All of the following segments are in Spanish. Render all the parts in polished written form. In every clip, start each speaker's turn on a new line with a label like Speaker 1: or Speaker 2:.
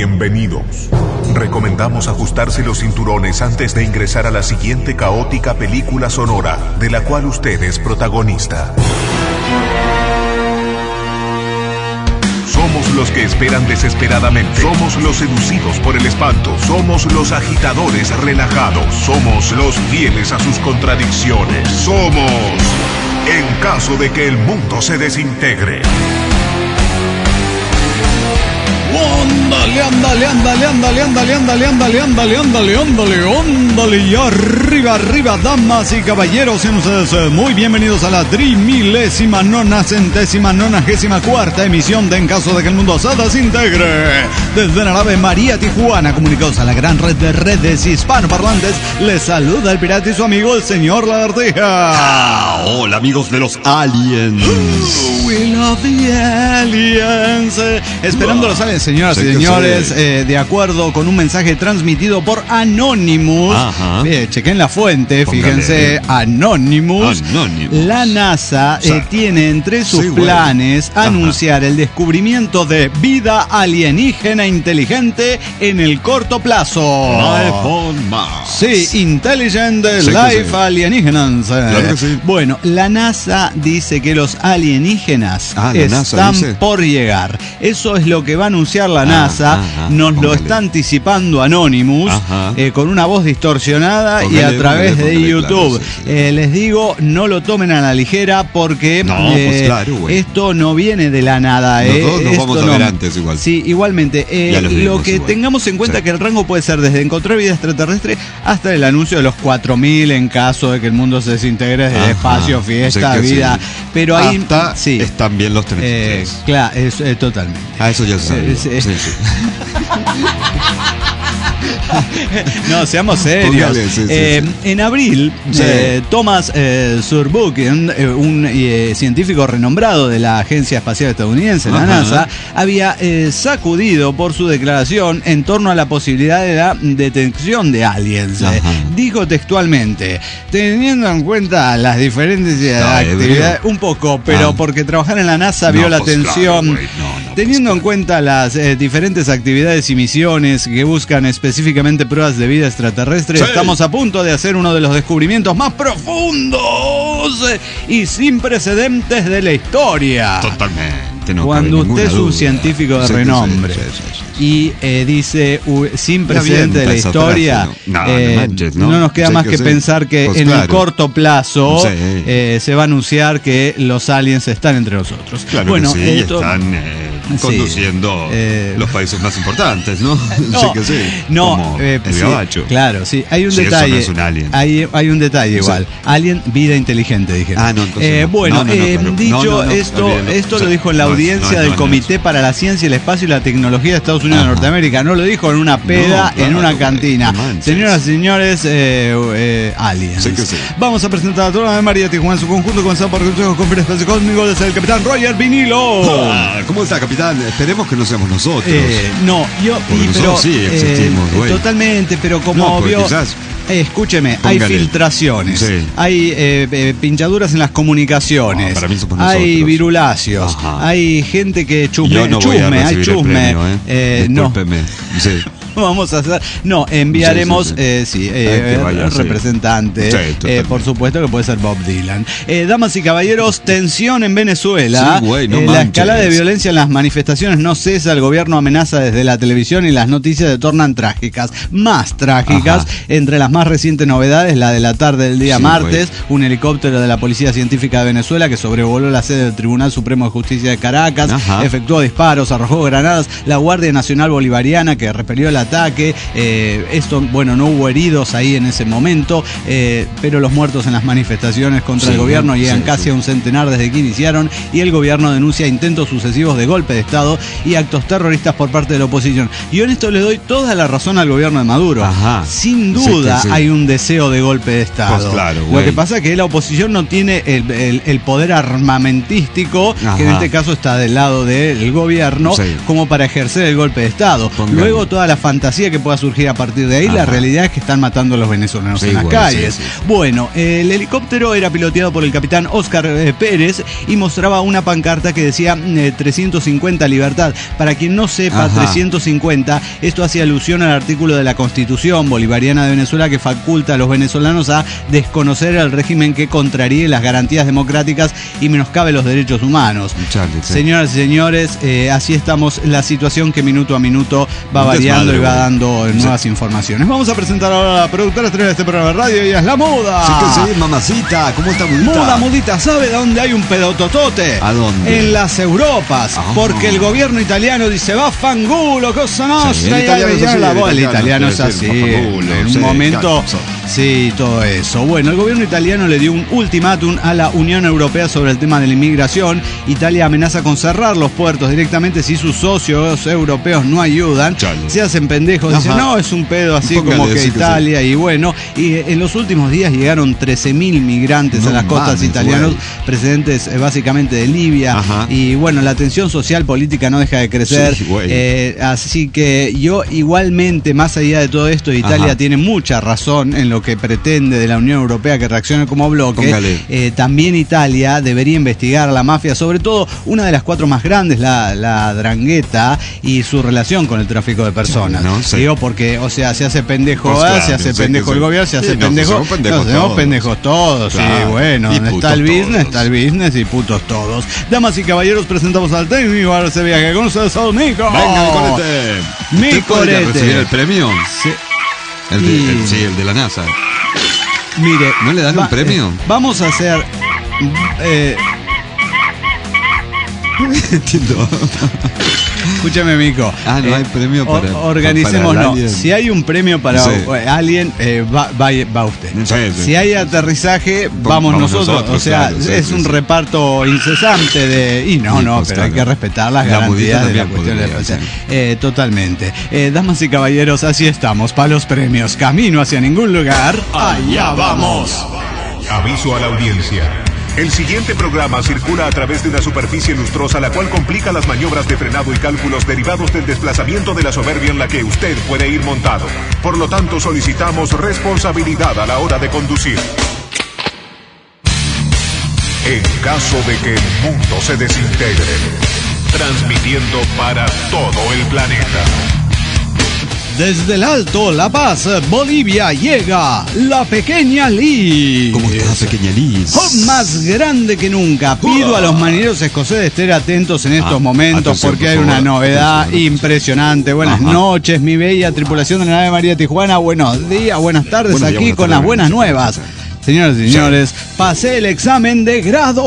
Speaker 1: bienvenidos. Recomendamos ajustarse los cinturones antes de ingresar a la siguiente caótica película sonora, de la cual usted es protagonista. Somos los que esperan desesperadamente. Somos los seducidos por el espanto. Somos los agitadores relajados. Somos los fieles a sus contradicciones. Somos, en caso de que el mundo se desintegre.
Speaker 2: Ándale, y arriba, damas y caballeros, sean ustedes muy bienvenidos a la 3.994ª emisión de En caso de que el mundo se desintegre. Desde la nave María Tijuana, comunicados a la gran red de redes hispanoparlantes, les saluda el pirata y su amigo el señor Lagartija.
Speaker 3: Hola amigos de los aliens.
Speaker 2: We love the aliens. Esperando los aliens, señoras y señores, de acuerdo con un mensaje transmitido por Anonymous. Chequen la fuente, fíjense, Anonymous. La NASA tiene entre sus planes anunciar el descubrimiento de vida alienígena inteligente en el corto plazo.
Speaker 3: Life on Mars.
Speaker 2: Sí, Intelligent Life Alienígenas.
Speaker 3: Claro que sí.
Speaker 2: Bueno, la NASA dice que los alienígenas están por llegar. Eso es lo que va a anunciar la NASA. Nos lo está anticipando Anonymous con una voz distorsionada y a través de YouTube.
Speaker 3: Claro, sí.
Speaker 2: Les digo, no lo tomen a la ligera porque
Speaker 3: pues claro,
Speaker 2: esto no viene de la nada.
Speaker 3: Nos vamos a ver antes igual.
Speaker 2: Sí, igualmente. Lo que tengamos en cuenta que el rango puede ser desde encontrar vida extraterrestre hasta el anuncio de los 4.000 en caso de que el mundo se desintegre desde el espacio, fiesta, vida. Sí. Pero ahí
Speaker 3: hasta están bien los 33.
Speaker 2: Claro, totalmente.
Speaker 3: Eso ya se sabe. Sí.
Speaker 2: No, seamos serios. En abril, Thomas Zurbuchen, un científico renombrado de la Agencia Espacial Estadounidense, la NASA, había sacudido por su declaración en torno a la posibilidad de la detección de aliens. Dijo textualmente, teniendo en cuenta las diferentes actividades, un poco, pero porque trabajar en la NASA vio la atención. Teniendo en cuenta las diferentes actividades y misiones que buscan específicamente pruebas de vida extraterrestre, estamos a punto de hacer uno de los descubrimientos más profundos y sin precedentes de la historia.
Speaker 3: Totalmente.
Speaker 2: Cuando usted es un científico de renombre y dice sin precedentes de la historia, no nos queda más que pensar que en el corto plazo se va a anunciar que los aliens están entre nosotros.
Speaker 3: Claro, bueno, están conduciendo los países más importantes, ¿no? Como el gabacho.
Speaker 2: Claro, sí. Hay un detalle.
Speaker 3: Eso no es un alien.
Speaker 2: Hay un detalle igual. Alien, vida inteligente, dije. Dicho esto lo dijo en la audiencia del Comité para la Ciencia, el Espacio y la Tecnología de Estados Unidos de Norteamérica. No lo dijo en una peda, en una cantina. Señoras y señores, aliens. Vamos a presentar a toda la María Tijuana en su conjunto, comenzado por el Consejo de Conferencia Espacio Cósmico desde el capitán Roger Vinilo.
Speaker 3: ¿Cómo está, capitán? Esperemos que no seamos nosotros.
Speaker 2: Pero
Speaker 3: sí existimos, güey.
Speaker 2: Totalmente, pero como vio...
Speaker 3: Quizás...
Speaker 2: escúcheme, hay filtraciones, hay pinchaduras en las comunicaciones, hay virulacios, hay gente que chusme, hay chusme.
Speaker 3: Discúlpeme.
Speaker 2: Vamos a hacer. No, enviaremos representante. Por supuesto que puede ser Bob Dylan. Damas y caballeros, tensión en Venezuela. La escalada de violencia en las manifestaciones no cesa. El gobierno amenaza desde la televisión y las noticias se tornan trágicas. Más trágicas. Entre las más recientes novedades, la de la tarde del día martes, un helicóptero de la Policía Científica de Venezuela que sobrevoló la sede del Tribunal Supremo de Justicia de Caracas, efectuó disparos, arrojó granadas. La Guardia Nacional Bolivariana que repelió la ataque. No hubo heridos ahí en ese momento, pero los muertos en las manifestaciones contra el gobierno llegan casi a un centenar desde que iniciaron, y el gobierno denuncia intentos sucesivos de golpe de Estado y actos terroristas por parte de la oposición. Yo en esto le doy toda la razón al gobierno de Maduro. Sin duda hay un deseo de golpe de Estado.
Speaker 3: Pues claro,
Speaker 2: lo que pasa es que la oposición no tiene el poder armamentístico, que en este caso está del lado del gobierno, como para ejercer el golpe de Estado. Luego toda la fantasía que pueda surgir a partir de ahí. La realidad es que están matando a los venezolanos en las calles. Bueno, el helicóptero era piloteado por el capitán Oscar Pérez y mostraba una pancarta que decía 350 libertad. Para quien no sepa, 350, esto hace alusión al artículo de la Constitución Bolivariana de Venezuela que faculta a los venezolanos a desconocer el régimen que contraríe las garantías democráticas y menoscabe los derechos humanos. Señoras y señores, así estamos, la situación que minuto a minuto va variando y va dando nuevas informaciones. Vamos a presentar ahora a la productora estrella de este programa de radio, y es la Muda.
Speaker 3: Sí que sí, mamacita, ¿cómo está
Speaker 2: Mudita? Mudita, ¿sabe dónde hay un pedototote?
Speaker 3: ¿A dónde?
Speaker 2: En las Europas, porque el gobierno italiano dice, va fangulo, cosa nostra, el italiano es así, en un momento, sí, todo eso. Bueno, el gobierno italiano le dio un ultimátum a la Unión Europea sobre el tema de la inmigración. Italia amenaza con cerrar los puertos directamente si sus socios europeos no ayudan. Se hacen pendejos, dicen, no, es un pedo así como que Italia, y bueno, y en los últimos días llegaron 13.000 migrantes a las costas italianas, procedentes básicamente de Libia, y bueno, la tensión social política no deja de crecer, así que yo igualmente, más allá de todo esto, Italia tiene mucha razón en lo que pretende de la Unión Europea que reaccione como bloque. También Italia debería investigar a la mafia, sobre todo una de las 4 más grandes, la Drangheta, y su relación con el tráfico de personas. Digo, porque, o sea, se hace pendejo, se hace pendejo el gobierno, se hace pendejo, nos hacemos pendejos todos, bueno, está el business y putos todos. Damas y caballeros, presentamos al técnico a ese viaje con ustedes, Nico.
Speaker 3: Venga, mi corete. ¿Recibir el premio?
Speaker 2: Sí.
Speaker 3: El de la NASA.
Speaker 2: Mire,
Speaker 3: ¿no le dan un premio?
Speaker 2: Vamos a hacer...
Speaker 3: Entiendo.
Speaker 2: Escúchame, Mico.
Speaker 3: No hay premio para...
Speaker 2: Organicémonos. Si hay un premio para alguien, va usted. Si hay aterrizaje, vamos nosotros. O sea, es un reparto incesante de... Y pero hay que respetar las garantías de la cuestión de... totalmente. Damas y caballeros, así estamos. Para los premios, camino hacia ningún lugar. ¡Allá vamos!
Speaker 1: Aviso a la audiencia. El siguiente programa circula a través de una superficie lustrosa, la cual complica las maniobras de frenado y cálculos derivados del desplazamiento de la soberbia en la que usted puede ir montado. Por lo tanto, solicitamos responsabilidad a la hora de conducir. En caso de que el mundo se desintegre, transmitiendo para todo el planeta.
Speaker 2: Desde el Alto La Paz, Bolivia, llega la Pequeña Liz.
Speaker 3: ¿Cómo estás, Pequeña Liz?
Speaker 2: Más grande que nunca. Pido a los marineros escoceses estar atentos en estos momentos, porque hay una novedad impresionante. Buenas noches, mi bella tripulación de la nave María Tijuana. Buenos días, buenas tardes, aquí con las buenas nuevas. Señoras y señores, pasé el examen de grado.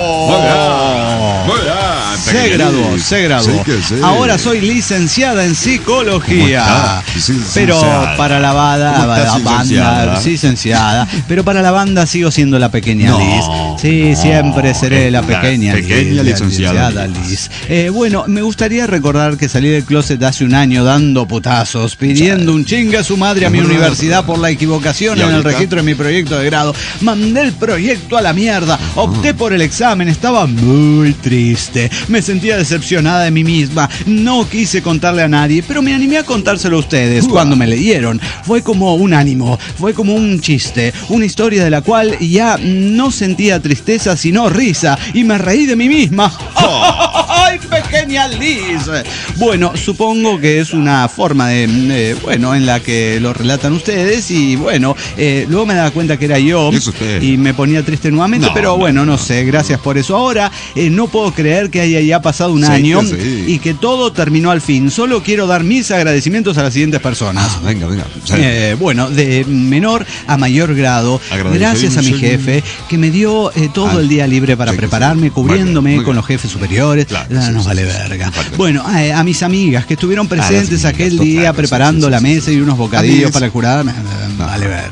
Speaker 2: Se graduó. Ahora soy licenciada en psicología. Pero para la banda, licenciada. Pero para la banda sigo siendo la Pequeña Liz. Sí, siempre seré la pequeña licenciada Liz. Bueno, me gustaría recordar que salí del closet hace un año dando putazos, pidiendo un chingue a su madre a mi universidad por la equivocación en el registro de mi proyecto de grado. Mandé el proyecto a la mierda, opté por el examen, estaba muy triste, me sentía decepcionada de mí misma, no quise contarle a nadie, pero me animé a contárselo a ustedes cuando me leyeron. Fue como un ánimo, fue como un chiste, una historia de la cual ya no sentía tristeza sino risa, y me reí de mí misma. ¡Ay, Pequeña Liz! Bueno, supongo que es una forma de en la que lo relatan ustedes, y bueno, luego me daba cuenta que era yo y me ponía triste nuevamente, pero bueno, no sé, gracias por eso. Ahora no puedo creer que haya ya pasado un año y que todo terminó al fin. Solo quiero dar mis agradecimientos a las siguientes personas.
Speaker 3: Venga.
Speaker 2: Bueno, de menor a mayor grado, gracias a mi jefe que me dio todo el día libre para prepararme, cubriéndome con los jefes superiores. Nos vale verga. Bueno, a mis amigas que estuvieron presentes aquel día preparando la mesa y unos bocadillos para el jurado, vale verga.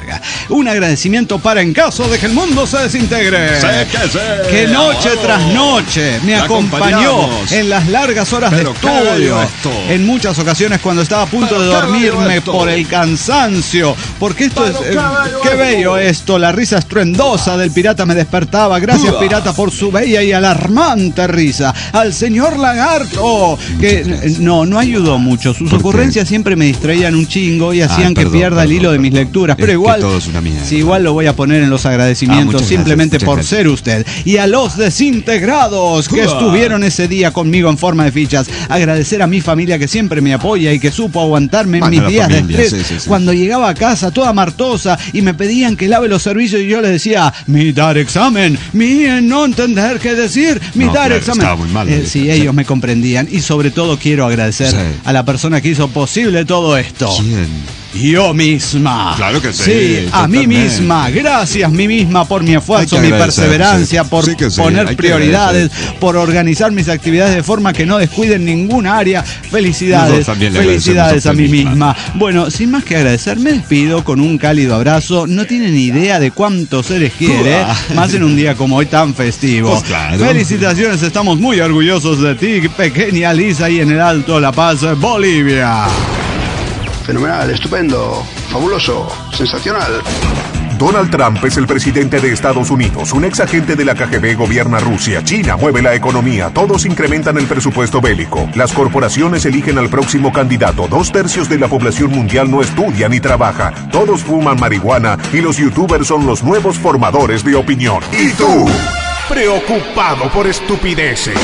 Speaker 2: Un agradecimiento para en caso de que el mundo se desintegre. Que noche tras noche me acompañó en las largas horas de estudio. En muchas ocasiones cuando estaba a punto de dormirme por el cansancio. Porque esto es... qué bello esto. La risa estruendosa del pirata me despertaba. Gracias, pirata, por su bella y alarmante risa. Al señor Lagarto, que no ayudó mucho. Sus ocurrencias siempre me distraían un chingo y hacían que pierda el hilo de mis lecturas. Pero igual, sí, igual lo voy a poner en los agradecimientos, simplemente por ser usted. Y a los desintegrados que estuvieron ese día conmigo en forma de fichas. Agradecer a mi familia que siempre me apoya y que supo aguantarme en mis días de estrés. Cuando llegaba a casa toda martosa y me pedían que lave los servicios y yo les decía, mi dar examen, mi no entender qué decir, mi dar examen.
Speaker 3: Estaba muy mal,
Speaker 2: sí, ellos me comprendían y sobre todo quiero agradecer a la persona que hizo posible todo esto.
Speaker 3: ¿Quién?
Speaker 2: Yo misma.
Speaker 3: Claro que sí.
Speaker 2: Sí, a mí misma. Gracias, mí misma, por mi esfuerzo, mi perseverancia, por poner prioridades, por organizar mis actividades de forma que no descuiden ninguna área. Felicidades. Felicidades a mí misma. Bueno, sin más que agradecer, me despido con un cálido abrazo. No tienen idea de cuántos seres quiere, más en un día como hoy tan festivo.
Speaker 3: Pues claro.
Speaker 2: Felicitaciones, estamos muy orgullosos de ti, pequeña Lisa, y en el Alto La Paz, Bolivia.
Speaker 4: Fenomenal, estupendo, fabuloso, sensacional.
Speaker 1: Donald Trump es el presidente de Estados Unidos. Un ex agente de la KGB gobierna Rusia. China mueve la economía. Todos incrementan el presupuesto bélico. Las corporaciones eligen al próximo candidato. 2/3 de la población mundial no estudia ni trabaja. Todos fuman marihuana y los youtubers son los nuevos formadores de opinión. ¿Y tú? Preocupado por estupideces.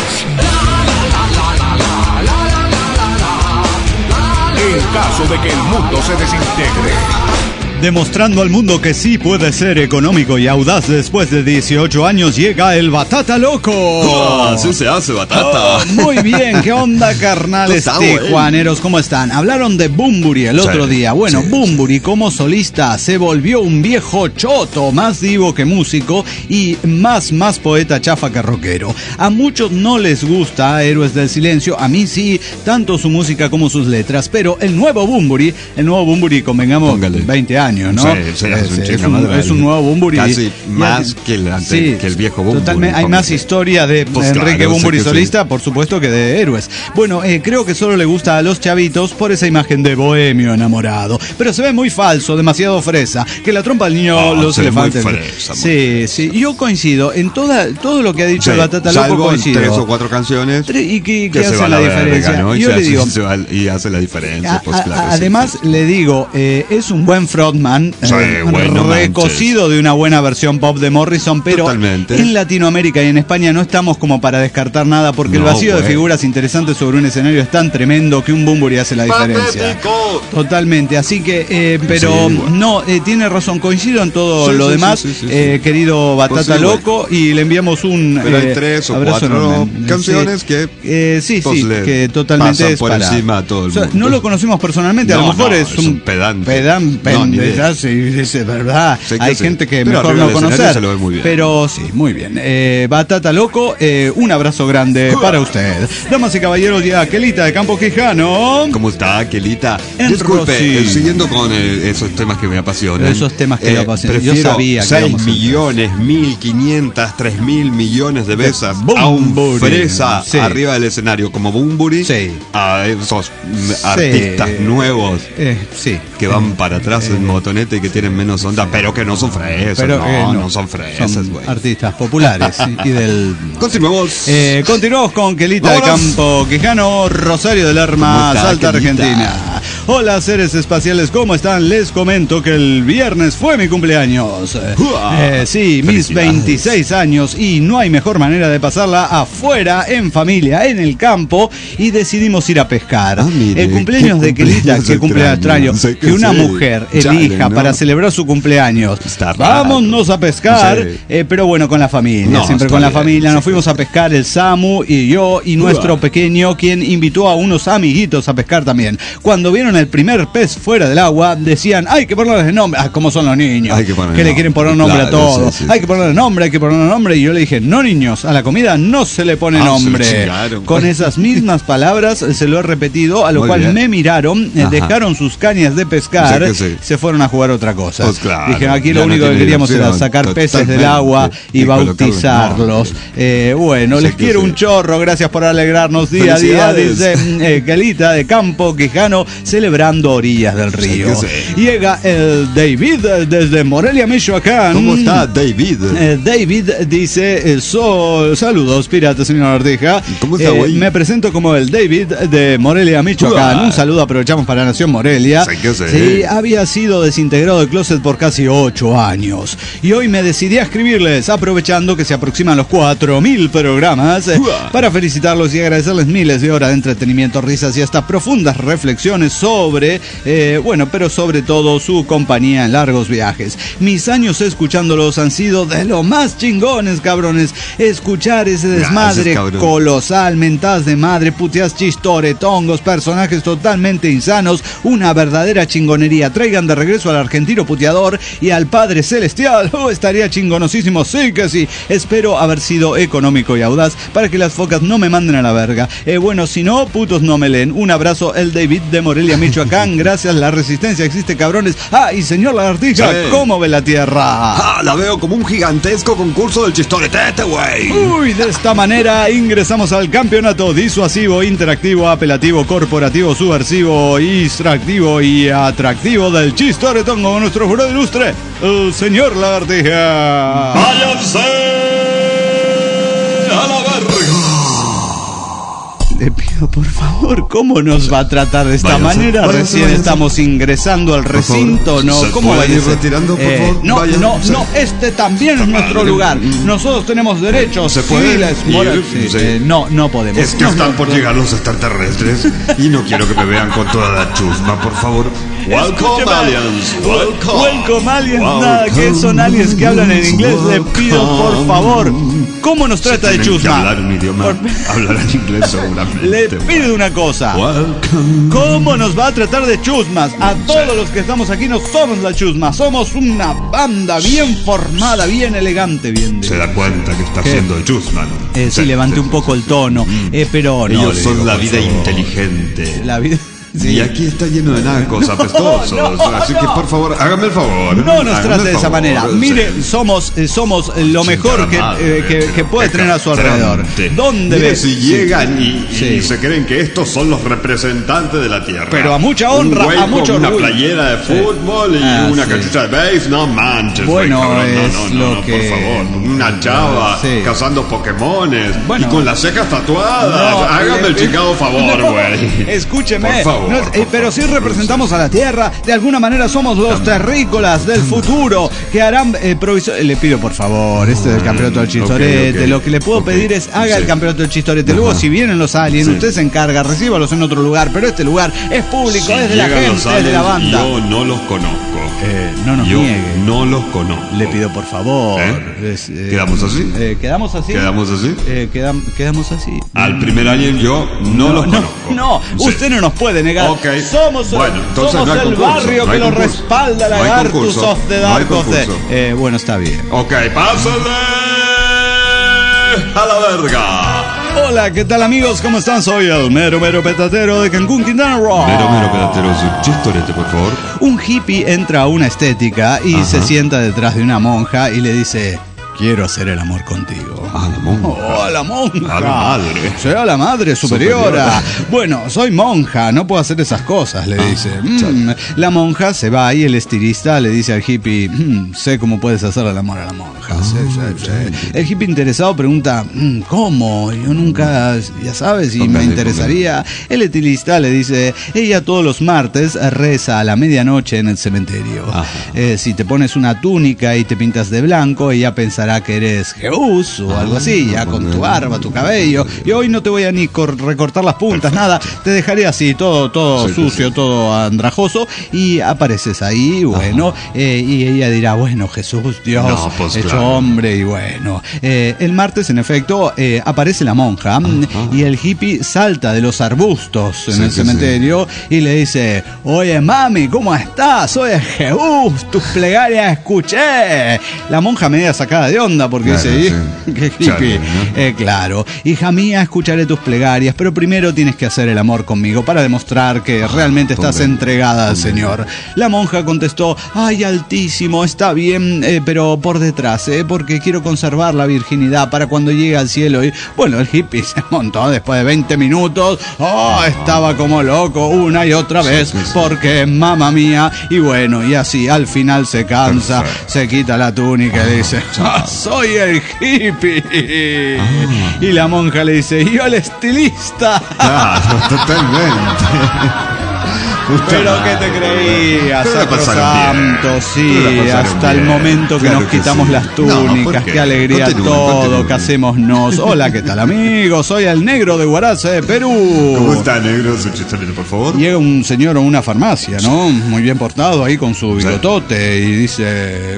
Speaker 1: En caso de que el mundo se desintegre.
Speaker 2: Demostrando al mundo que sí puede ser económico y audaz después de 18 años, llega el Batata Loco.
Speaker 3: Así se hace, Batata.
Speaker 2: Muy bien, ¿qué onda, carnales tijuaneros? ¿Cómo están? Hablaron de Bunbury el otro día. Bueno, Bunbury como solista se volvió un viejo choto, más divo que músico y más poeta chafa que rockero. A muchos no les gusta Héroes del Silencio, a mí sí, tanto su música como sus letras, pero el nuevo Bunbury, convengamos, póngale. 20 años. ¿No? Es un nuevo Bunbury.
Speaker 3: Casi más que el viejo Bunbury.
Speaker 2: Totalmente. Hay más historia de Enrique Bunbury solista, por supuesto, que de Héroes. Bueno, creo que solo le gusta a los chavitos por esa imagen de bohemio enamorado. Pero se ve muy falso, demasiado fresa. Que la trompa del niño los elefantes. Sí. Yo coincido en todo lo que ha dicho el Batata Loco. Coincido.
Speaker 3: 3 o 4 canciones.
Speaker 2: ¿Y qué hace la diferencia?
Speaker 3: Yo le digo. Y hace la diferencia.
Speaker 2: Además, le digo, es un buen frontman. Recocido de una buena versión pop de Morrison, pero totalmente. En Latinoamérica y en España no estamos como para descartar nada porque el vacío de figuras interesantes sobre un escenario es tan tremendo que un Bunbury hace la diferencia. Totalmente, así que, pero tiene razón, coincido en todo lo demás, querido Batata Loco, y le enviamos un
Speaker 3: pero hay 3 o 4 canciones que
Speaker 2: que totalmente
Speaker 3: pasan
Speaker 2: es
Speaker 3: por encima a todo el mundo.
Speaker 2: No lo conocimos personalmente, a lo mejor es un pedante. Es verdad. Hay gente que pero mejor no conocer.
Speaker 3: Se lo ve muy bien.
Speaker 2: Pero sí, muy bien. Batata Loco, un abrazo grande para usted. Damas y caballeros, ya Kelita de Campo Quijano.
Speaker 3: ¿Cómo está, Kelita? Disculpe, siguiendo con esos temas que me apasionan.
Speaker 2: Esos temas que me apasionan.
Speaker 3: Yo sabía que 6 millones, 1.500, 3.000 millones de veces a un fresa arriba del escenario como Bunbury, a esos artistas nuevos que van para atrás en motonete y que tienen menos onda, pero que no son fresas. No son fresas, güey.
Speaker 2: Artistas populares y del...
Speaker 3: Continuemos
Speaker 2: con Kelita de Campo Quijano, Rosario del Lerma, Salta, Argentina. Hola, seres espaciales, ¿cómo están? Les comento que el viernes fue mi cumpleaños. Mis 26 años, y no hay mejor manera de pasarla afuera, en familia, en el campo, y decidimos ir a pescar. El cumpleaños de Kelita, que cumpleaños extraño, que una mujer elija para celebrar su cumpleaños. Vámonos a pescar, pero bueno, con la familia, siempre con la familia. Nos fuimos a pescar el Samu y yo y nuestro pequeño, quien invitó a unos amiguitos a pescar también. Cuando vieron el primer pez fuera del agua, decían, hay que ponerle nombre. ¿Cómo son los niños? Que le quieren poner nombre a todo. Sí. Hay que ponerle nombre, y yo le dije, no niños, a la comida no se le pone nombre. Con esas mismas palabras se lo he repetido, a lo cual me miraron, dejaron sus cañas de pescar, se fueron a jugar otra cosa. Pues claro, dije, aquí lo único que queríamos era sacar peces del agua y bautizarlos. Bueno, les quiero un chorro, gracias por alegrarnos día a día, dice Calita de Campo Quijano, celebrando orillas del río. Llega el David desde Morelia, Michoacán.
Speaker 3: ¿Cómo está David?
Speaker 2: David dice, saludos piratas, señor Artija.
Speaker 3: ¿Cómo está, güey?
Speaker 2: Me presento como el David de Morelia, Michoacán. Un saludo, aprovechamos para Nación Morelia. Sí, había sido desintegrado del closet por casi 8 años. Y hoy me decidí a escribirles, aprovechando que se aproximan los 4.000 programas, para felicitarlos y agradecerles miles de horas de entretenimiento, risas y hasta profundas reflexiones sobre, pero sobre todo su compañía en largos viajes. Mis años escuchándolos han sido de lo más chingones, cabrones. Escuchar ese desmadre colosal, mentadas de madre, puteas chistoretongos, personajes totalmente insanos, una verdadera chingonería. Traigan de regreso al argentino puteador y al Padre Celestial. Estaría chingonosísimo, sí que sí. Espero haber sido económico y audaz para que las focas no me manden a la verga. Bueno, si no, putos no me leen. Un abrazo, el David de Morelia, Michoacán. Gracias, la resistencia existe, cabrones. Y señor Lagartija, ¿cómo ve la tierra?
Speaker 3: La veo como un gigantesco concurso del chistoretete, güey.
Speaker 2: Uy, de esta manera ingresamos al campeonato disuasivo, interactivo, apelativo, corporativo, subversivo, distractivo y atractivo del chistoretón con nuestro jurado ilustre, el señor Lagartija.
Speaker 3: ¡Váyanse a la verga!
Speaker 2: Le pido, por favor, ¿cómo nos va a tratar de esta manera? Recién estamos ingresando al recinto, ¿no? ¿Cómo va a ir
Speaker 3: retirando, por favor?
Speaker 2: No, este también es nuestro lugar. Nosotros tenemos derechos civiles, morales. No podemos.
Speaker 3: Es que están por llegar los extraterrestres y no quiero que me vean con toda la chusma, por favor. Welcome aliens,
Speaker 2: welcome aliens, nada que son aliens que hablan en inglés. Le pido, por favor, ¿cómo nos trata de chusma?
Speaker 3: Hablar un idioma, hablar en inglés seguramente.
Speaker 2: Le pido una cosa. ¿Cómo nos va a tratar de chusmas? A todos los que estamos aquí no somos la chusma, somos una banda bien formada, bien elegante, bien.
Speaker 3: Se da cuenta que está siendo el chusma, ¿no?
Speaker 2: Sí, levante un poco el tono, pero no.
Speaker 3: Ellos son la vida inteligente.
Speaker 2: La vida. Sí.
Speaker 3: Y aquí está lleno de nacos apestosos. Así que por favor, hágame el favor.
Speaker 2: No nos trate de esa manera. Mire, somos lo mejor que puede tener a su alrededor.
Speaker 3: ¿Dónde ves? Si llegan y se creen que estos son los representantes de la tierra.
Speaker 2: Pero a mucha honra, a mucho
Speaker 3: orgullo. Una playera de fútbol y una cachucha de base, no manches.
Speaker 2: Bueno,
Speaker 3: no, por favor. Una chava cazando Pokémones y con las cejas tatuadas. Hágame el chingado favor, güey.
Speaker 2: Escúcheme. Por favor. Pero si representamos a la tierra, de alguna manera somos los terrícolas del futuro que harán le pido por favor, del campeonato del chistorete. Okay. Lo que le puedo pedir es haga el campeonato del chistorete. Luego si vienen los aliens, usted se encarga, recíbalos en otro lugar, pero este lugar es público, es de la gente, es de la banda.
Speaker 3: Yo no los conozco.
Speaker 2: No nos niegue.
Speaker 3: No los conozco.
Speaker 2: Le pido por favor.
Speaker 3: ¿Quedamos así?
Speaker 2: ¿Quedamos así?
Speaker 3: ¿Quedamos así?
Speaker 2: Quedamos así.
Speaker 3: Al primer alien yo no los conozco.
Speaker 2: No, usted no nos puede negar.
Speaker 3: Okay.
Speaker 2: Somos el barrio que lo respalda, Lagartus of the Dark of the... bueno, está bien.
Speaker 3: Ok, pásale a la verga.
Speaker 2: Hola, ¿qué tal amigos? ¿Cómo están? Soy el mero petatero de Cancún, Quintana Roo.
Speaker 3: Mero petatero, su chistorete, por favor.
Speaker 2: Un hippie entra a una estética y se sienta detrás de una monja y le dice... Quiero hacer el amor contigo.
Speaker 3: A la monja.
Speaker 2: A la monja.
Speaker 3: A la madre.
Speaker 2: Será la madre superiora. Bueno, soy monja, no puedo hacer esas cosas, le dice. La monja se va y el estilista le dice al hippie, sé cómo puedes hacer el amor a la monja. Sí. El hippie interesado pregunta, ¿cómo? Yo nunca, ya sabes, y me interesaría. El estilista le dice, ella todos los martes reza a la medianoche en el cementerio. Si te pones una túnica y te pintas de blanco, ella pensará pensará que eres Jesús o algo así, ya con tu barba, tu cabello. Y hoy no te voy a ni recortar las puntas, nada. Te dejaré así, todo sucio, todo andrajoso. Y apareces ahí, bueno. Y ella dirá, bueno, Jesús, Dios, hecho hombre. Y bueno, el martes, en efecto, aparece la monja. Y el hippie salta de los arbustos en el cementerio y le dice, oye, mami, ¿cómo estás? Soy Jesús, tus plegarias escuché. La monja media sacada de onda porque dice, qué hippie. Claro, hija mía, escucharé tus plegarias, pero primero tienes que hacer el amor conmigo para demostrar que realmente estás entregada al Señor. La monja contestó, ay, altísimo, está bien, pero por detrás, porque quiero conservar la virginidad para cuando llegue al cielo. Y bueno, el hippie se montó después de 20 minutos, estaba como loco una y otra vez, porque mamá mía. Y bueno, y así al final se cansa, se quita la túnica y dice, soy el hippie. Y la monja le dice, yo el estilista.
Speaker 3: Totalmente.
Speaker 2: Pero ¿qué te creías, sacrosanto? Sí, hasta el momento que nos quitamos las túnicas, qué alegría todo que hacémonos. Hola, ¿qué tal, amigos? Soy el negro de Huaraza de Perú.
Speaker 3: ¿Cómo está, negro? Su chistorito, por favor.
Speaker 2: Llega un señor a una farmacia, ¿no? Muy bien portado ahí con su bigotote y dice,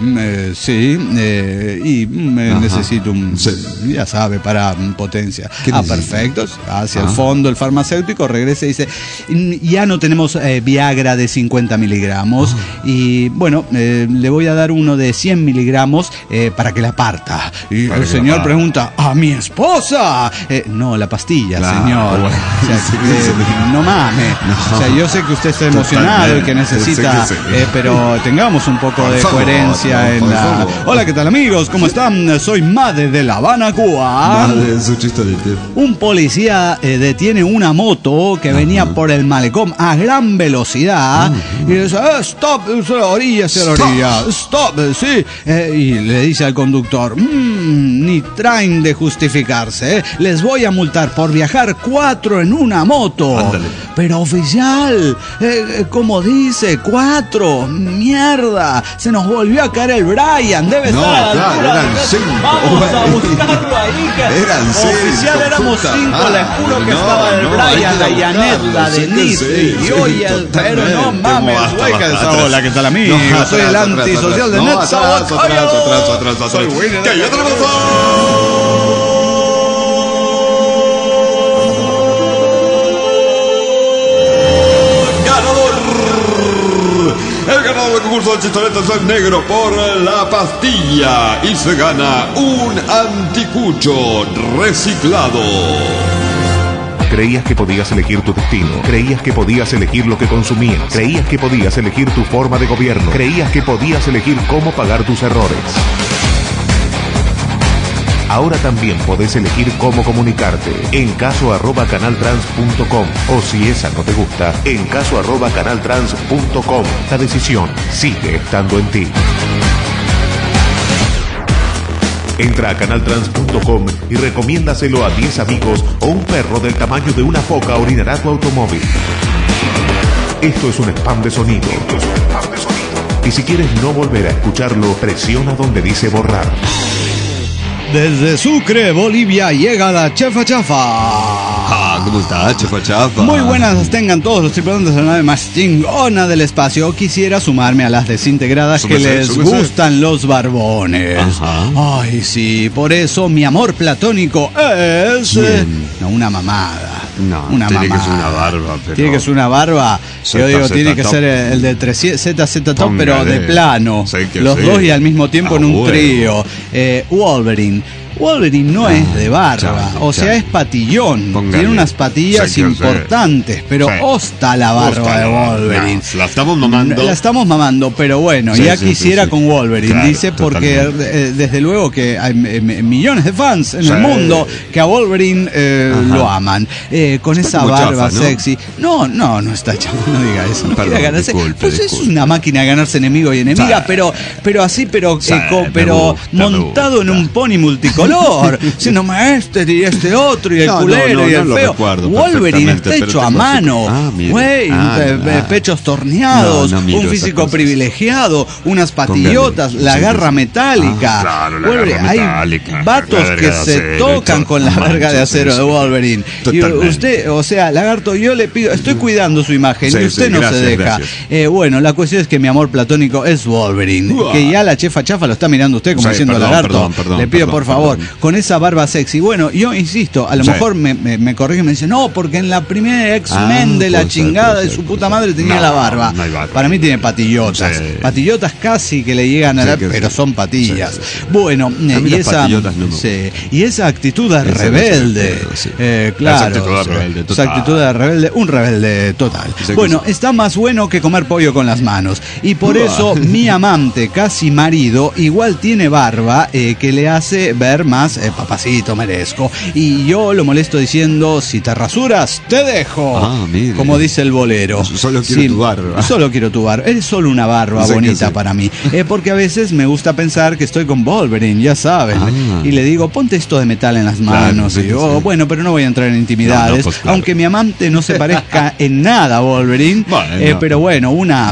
Speaker 2: necesito un, ya sabe, para potencia. Perfecto. Hacia el fondo el farmacéutico regresa y dice, ya no tenemos Viagra de 50 miligramos y bueno, le voy a dar uno de 100 miligramos para que la parta. Y el señor pregunta, ¿a mi esposa? No, la pastilla, señor. Bueno, no mames. O sea, yo sé que usted está emocionado y que necesita, pero tengamos un poco de coherencia en la... Hola, ¿qué tal, amigos? ¿Cómo están? Soy Made de La Habana, Cuba. Un policía detiene una moto que venía por el malecón a gran velocidad y dice, stop, hacia la orilla, stop, sí, y le dice al conductor, ni traen de justificarse, les voy a multar por viajar 4 en una moto. Ándale. Pero oficial, como dice, 4, mierda, se nos volvió a caer el Brian, debe estar a la altura.
Speaker 3: Eran 5.
Speaker 2: Vamos a buscarlo ahí,
Speaker 3: eran 6.
Speaker 2: Oficial, éramos 5, les juro que estaba el Brian, la Janet, la Denise, y hoy el... Pero no mames, güey, que hola, ¿qué tal, amigo? Soy el antisocial de NetSabot.
Speaker 3: Atrás.
Speaker 2: Soy Winnie.
Speaker 3: ¡Que yo El ganador del concurso de chistoretas es el negro por la pastilla y se gana un anticucho reciclado.
Speaker 1: Creías que podías elegir tu destino, creías que podías elegir lo que consumías, creías que podías elegir tu forma de gobierno, creías que podías elegir cómo pagar tus errores. Ahora también podés elegir cómo comunicarte en caso@canaltrans.com o si esa no te gusta, en caso@canaltrans.com. La decisión sigue estando en ti. Entra a canaltrans.com y recomiéndaselo a 10 amigos o un perro del tamaño de una foca orinará tu automóvil. Esto es un spam de sonido. Y si quieres no volver a escucharlo, presiona donde dice borrar.
Speaker 2: Desde Sucre, Bolivia, llega la Chefa Chafa.
Speaker 3: ¿Cómo está, Chefa Chafa?
Speaker 2: Muy buenas tengan todos los tripulantes de la nave más chingona del espacio. Quisiera sumarme a las desintegradas que les gustan los barbones. Ay, sí, por eso mi amor platónico es... una mamada.
Speaker 3: Una tiene mamada. Que ser una barba, pero...
Speaker 2: Tiene que ser una barba. Yo digo, tiene que ser el de ZZ Top, pero de plano. Los dos y al mismo tiempo en un trío. Wolverine no es de barba, o sea, es patillón. Tiene unas patillas importantes, pero hosta la barba de Wolverine.
Speaker 3: La estamos mamando.
Speaker 2: Pero bueno, ya quisiera con Wolverine, claro, dice, porque desde luego que hay millones de fans en el mundo que a Wolverine lo aman. Con está esa barba chafa, ¿no? Sexy. No está chafa, no diga eso. No quiere ganarse. Disculpe. Es una máquina de ganarse enemigo y enemiga, pero así, pero montado en un pony multicolor. color. Diciéndome este otro, y el culero, y el feo. Wolverine está hecho a mano. Güey, pechos torneados, un físico privilegiado, unas patillotas, la garra metálica.
Speaker 3: Claro, la garra metálica.
Speaker 2: Hay vatos que se tocan con la verga de acero de Wolverine. Y usted, o sea, Lagarto, yo le pido, estoy cuidando su imagen y usted no se deja. Bueno, la cuestión es que mi amor platónico es Wolverine. Que ya la chefa chafa lo está mirando usted como diciendo, Lagarto. Le pido por favor, con esa barba sexy. Bueno, yo insisto, a lo mejor me corrige y me dice, no, porque en la primera X-Men de la chingada de su puta madre tenía la barba. Para mí tiene patillotas. Patillotas casi que le llegan a la, pero son patillas. Bueno, y esa actitud de rebelde. Claro. Esa actitud de rebelde, un rebelde total. Bueno, está más bueno que comer pollo con las manos. Y por eso mi amante, casi marido, igual tiene barba que le hace ver más papacito, merezco. Y yo lo molesto diciendo, si te rasuras, te dejo. Como dice el bolero.
Speaker 3: Solo quiero tu barba.
Speaker 2: Solo quiero tu barba. Eres solo una barba bonita para mí. Porque a veces me gusta pensar que estoy con Wolverine, ya saben. Y le digo, ponte esto de metal en las manos. Y yo, bueno, pero no voy a entrar en intimidades. Pues claro. Aunque mi amante no se parezca en nada a Wolverine. Pero bueno, una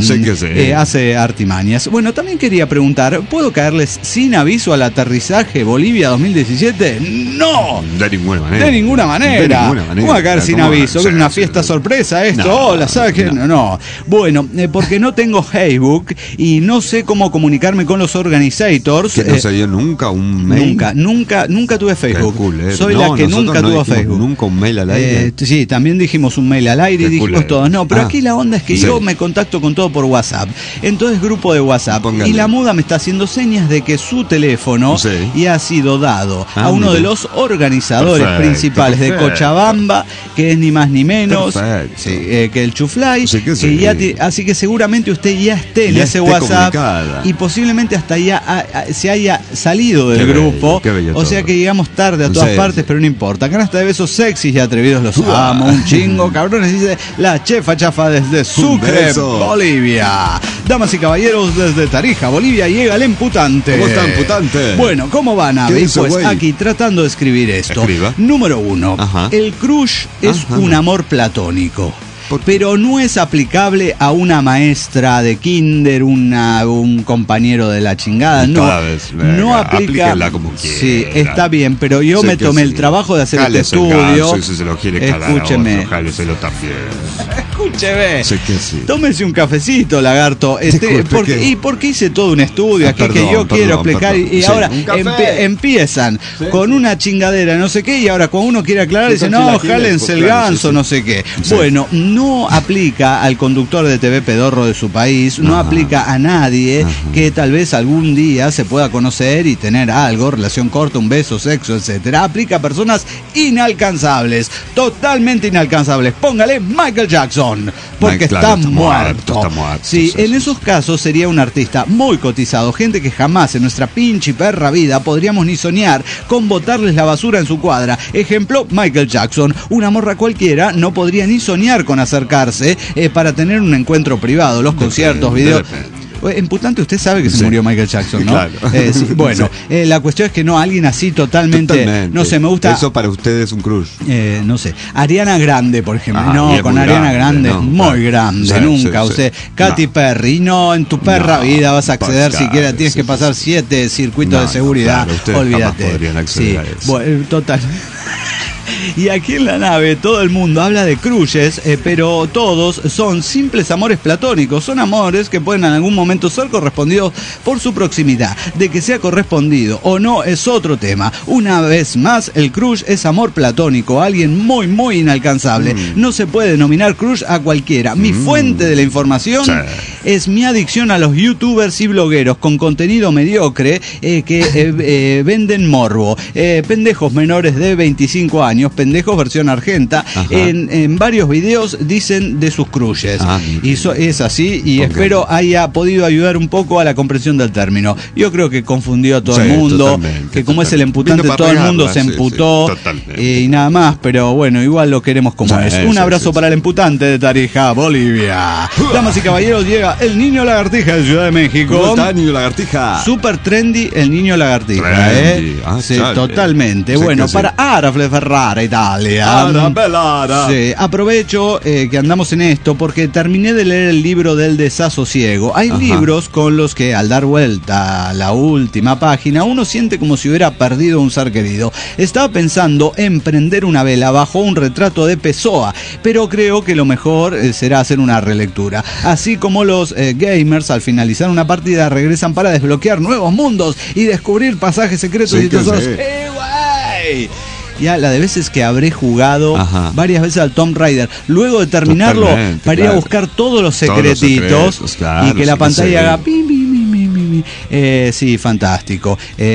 Speaker 2: hace artimañas. Bueno, también quería preguntar, ¿puedo caerles sin aviso al aterrizaje Bolivia 2017? ¡No!
Speaker 3: De ninguna manera.
Speaker 2: De ninguna manera. ¿Cómo va a caer sin aviso? ¿Es una fiesta sorpresa esto? Hola, ¿sabes qué? No. Bueno, porque no tengo Facebook y no sé cómo comunicarme con los organizators.
Speaker 3: ¿Que no se dio nunca un mail?
Speaker 2: Nunca tuve Facebook.
Speaker 3: Cool,
Speaker 2: Soy la que nunca tuvo Facebook.
Speaker 3: Nunca un mail al aire.
Speaker 2: Sí, también dijimos un mail al aire y dijimos todos. No, pero aquí la onda es que yo me contacto con todo por WhatsApp. Entonces, grupo de WhatsApp. Y la muda me está haciendo señas de que su teléfono ya ha sido dado a uno de los organizadores principales de Cochabamba, que es ni más ni menos que el Chuflay. Así que seguramente usted ya esté en ese WhatsApp y posiblemente hasta ya se haya salido del grupo. O sea que llegamos tarde a todas partes, pero no importa. Canasta de besos sexys y atrevidos, los amo un chingo, cabrones, dice la chefa chafa desde Sucre, Bolivia. Damas y caballeros, desde Tarija, Bolivia, llega el emputante.
Speaker 3: ¿Cómo está, emputante?
Speaker 2: Bueno, ¿cómo van a ver? Pues aquí tratando de escribir esto. Número 1. El crush es un amor platónico. Pero no es aplicable a una maestra de kinder, un compañero de la chingada. No aplica.
Speaker 3: Como quiera.
Speaker 2: Sí, está bien, pero yo me tomé el trabajo de hacer este estudio.
Speaker 3: Escúcheme.
Speaker 2: Escúcheme. Tómese un cafecito, Lagarto. ¿Por qué hice todo un estudio aquí que yo quiero explicar? Y ahora empiezan con una chingadera, no sé qué, y ahora cuando uno quiere aclarar, dice, no, jálense el ganso, no sé qué. Bueno, no aplica al conductor de TV pedorro de su país, no aplica a nadie que tal vez algún día se pueda conocer y tener algo, relación corta, un beso, sexo, etcétera. Aplica a personas inalcanzables, totalmente inalcanzables. Póngale Michael Jackson, porque está muerto. Sí, en esos casos sería un artista muy cotizado, gente que jamás en nuestra pinche perra vida podríamos ni soñar con botarles la basura en su cuadra. Ejemplo, Michael Jackson. Una morra cualquiera no podría ni soñar con acercarse para tener un encuentro privado, los conciertos, videos. Emputante, usted sabe que se murió Michael Jackson, ¿no?
Speaker 3: Claro.
Speaker 2: La cuestión es que no, alguien así totalmente. No sé, me gusta.
Speaker 3: Eso para usted es un crush.
Speaker 2: No sé. Ariana Grande, por ejemplo. No, con Ariana Grande, muy grande. Nunca. Usted, Katy Perry, no, en tu perra vida vas a acceder siquiera. Tienes que pasar 7 circuitos de seguridad. Olvídate. Bueno, total. Y aquí en la nave todo el mundo habla de crushes, pero todos son simples amores platónicos. Son amores que pueden en algún momento ser correspondidos por su proximidad. De que sea correspondido o no es otro tema. Una vez más, el crush es amor platónico, alguien muy, muy inalcanzable. No se puede denominar crush a cualquiera. Mi fuente de la información es mi adicción a los youtubers y blogueros con contenido mediocre que venden morbo. Pendejos menores de 25 años niños pendejos versión argenta. En varios videos dicen de sus crushes. Y es así, y espero haya podido ayudar un poco a la comprensión del término. Yo creo que confundió a todo el mundo, que como es el emputante, todo el mundo se emputó, y nada más, pero bueno, igual lo queremos como es. Un abrazo para el emputante de Tarija, Bolivia. Damas y caballeros, llega el niño lagartija de Ciudad de México.
Speaker 3: ¿Cómo está, niño lagartija?
Speaker 2: Super trendy el niño lagartija, sí, totalmente. Bueno, para Arafle Ferrara, Italia. Sí, aprovecho que andamos en esto porque terminé de leer el libro del desasosiego. Hay libros con los que al dar vuelta a la última página uno siente como si hubiera perdido un ser querido. Estaba pensando en prender una vela bajo un retrato de Pessoa, pero creo que lo mejor será hacer una relectura. Así como los gamers al finalizar una partida regresan para desbloquear nuevos mundos y descubrir pasajes secretos y tesoros. Ya la de veces que habré jugado varias veces al Tomb Raider, luego de terminarlo para ir a buscar todos los secretitos y que la pantalla haga pim, pim, pim, pim, pim. Sí, fantástico.